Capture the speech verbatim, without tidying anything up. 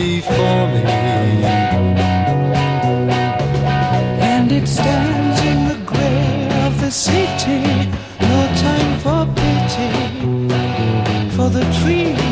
only for me. And it stands in the grey of the city, no time for pity, for the trees